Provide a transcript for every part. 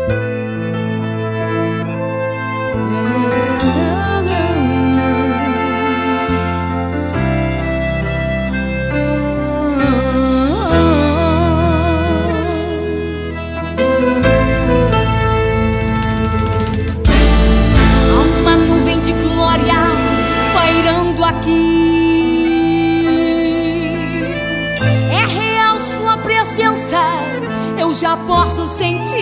Aqui é real sua presença, eu já posso sentir.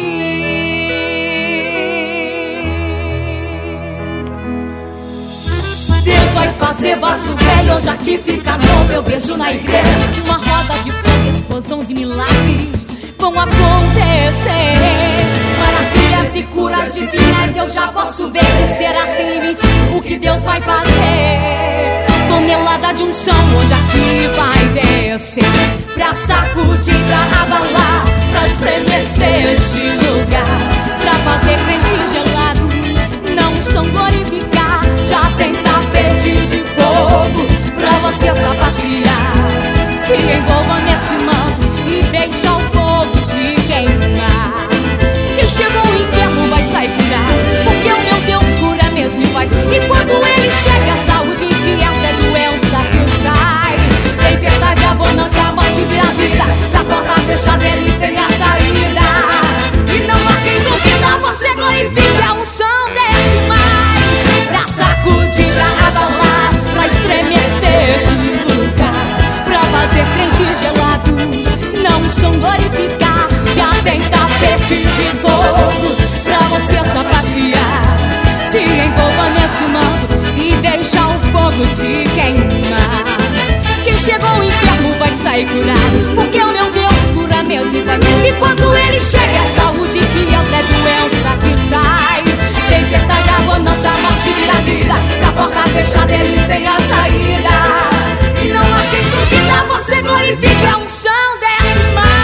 Deus vai fazer vaso velho hoje aqui fica novo. Eu vejo na igreja uma roda de fogo, explosão de milagres vão acontecer. Maravilhas e curas divinas eu já posso ver. E será sem limites o que Deus vai fazer. Tonelada de unção hoje aqui vai descer, pra sacudir, pra abalar, pra estremecer este lugar, pra fazer crente gelado não são glorificar. Já tem tapete de fogo pra você sapatear. Se envolva nesse manto e deixa o fogo te queimar. Quem chegou ao inferno vai sair curado, porque o meu Deus cura mesmo e faz. E quando ele chega a saúde que entra, doença que sai. Tempestade, abundância, a morte vira vida. Da porta fechada ele tem a saída. E não há quem duvida, você glorifica a unção desse mais. Pra sacudir, pra abalar, pra estremecer este lugar, pra fazer crente gelado não são glorificar. Já tem tapete de fogo pra você sapatear. Se envolva nesse manto e deixa o fogo te queimar. Quem chegou ao inferno vai sair curado, porque o meu Deus cura mesmo e faz. E quando ele chega é saúde que entra, é doença que sai. Tempestade, abundância, a morte vira vida. Da porta fechada ele tem a saída. E não há quem duvida, você glorifica a unção desse mais.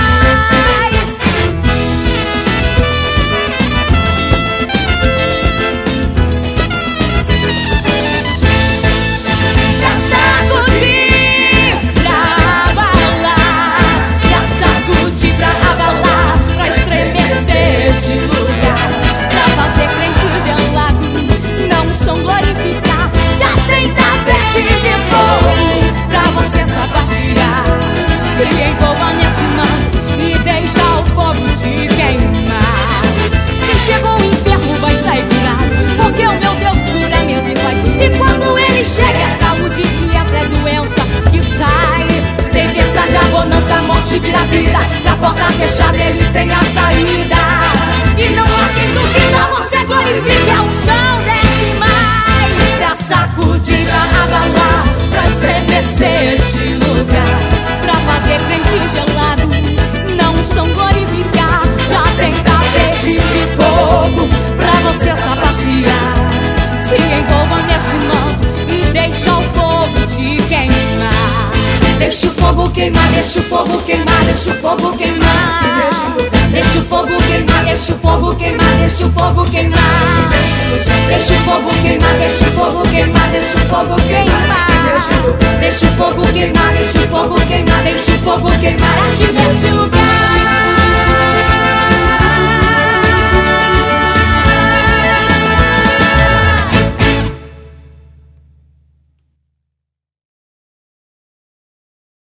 Este lugar, pra fazer crente gelado não são glorificar. Já tem tapete de fogo pra você sapatear. Se envolva nesse manto e deixa o fogo te queimar. Quem chegou ao inferno vai sair curado, porque o meu Deus cura mesmo e faz. E quando ele chega é saúde que entra, é doença que sai. Tempestade, abundância, a morte vira vida. Da porta fechada ele tem a saída. E não há quem duvida, você glorifique a unção desse mais. Pra sacudir, pra abalar, pra estremecer este lugar, pra fazer crente gelado não são glorificar. Já tem tapete de fogo pra você sapatear. Se envolva nesse manto e deixa o fogo te queimar. Deixa o fogo queimar, deixa o fogo queimar, deixa o fogo queimar. Deixa o fogo queimar, deixa o fogo queimar, deixa o fogo queimar. Deixa o fogo queimar, deixa o fogo queimar, deixa o fogo queimar. Deixa o fogo queimar, deixa o fogo queimar, deixa o fogo queimar.